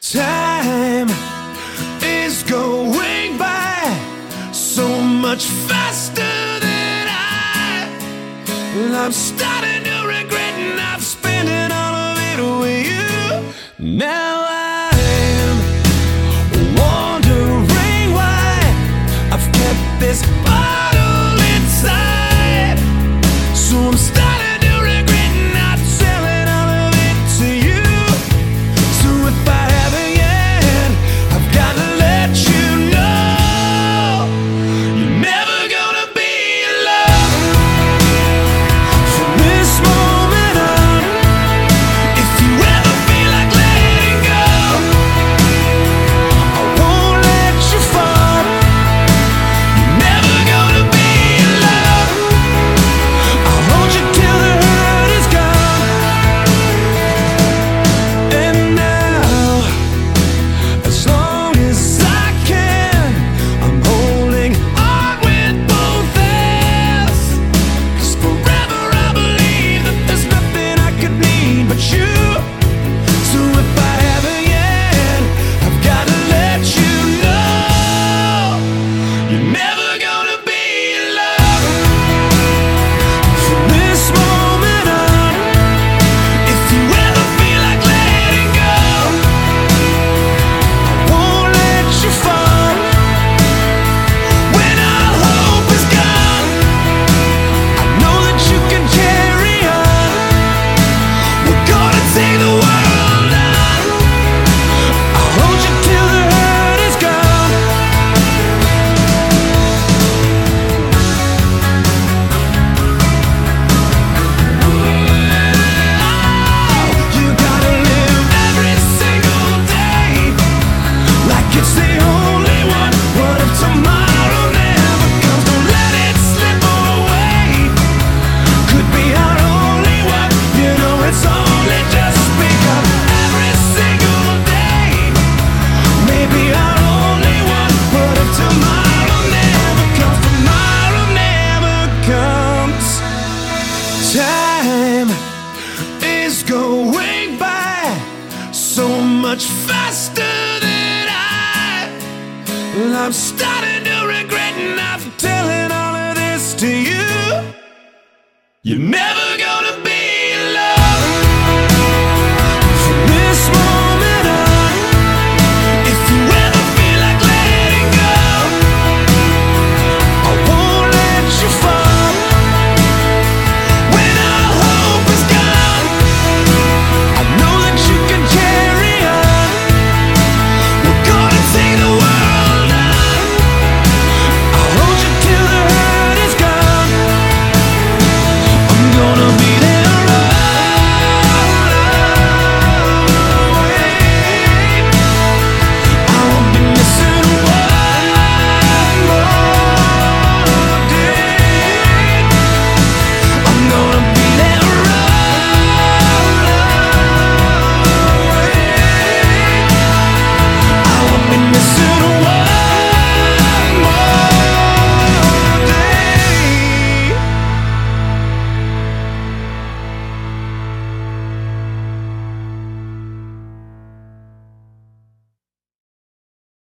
Time is going by so much faster than I'm starting to regret not spending all of it with you. Now I'm wondering why I've kept this bottle inside. So I'm starting to regret not selling all of it to you. So if I haven't yet, I've got to let you know you're never gonna be alone from this moment on. If you ever feel like letting go, I won't let you fall. You're never gonna be alone. I'll hold you till the hurt is gone. And now, as long as I can, I'm holding on with both hands. 'Cause forever I believe that there's nothing I could need but you. So if I haven't yet, I've got to let you know you're never gonna be alone from this moment on. If you ever feel like letting go, I won't let you fall. When all hope is gone, I know that you can carry on. We're gonna take the world on. I'll hold you till the hurt is gone. You gotta live every single day like it's the only one. What if tomorrow never comes? Don't let it slip away. Could be our only one. You know it's only just begun. Every single day, maybe our only one. What if tomorrow never comes? Tomorrow never comes. Time is going by so much faster than I'm starting to regret not telling all of this to you. You never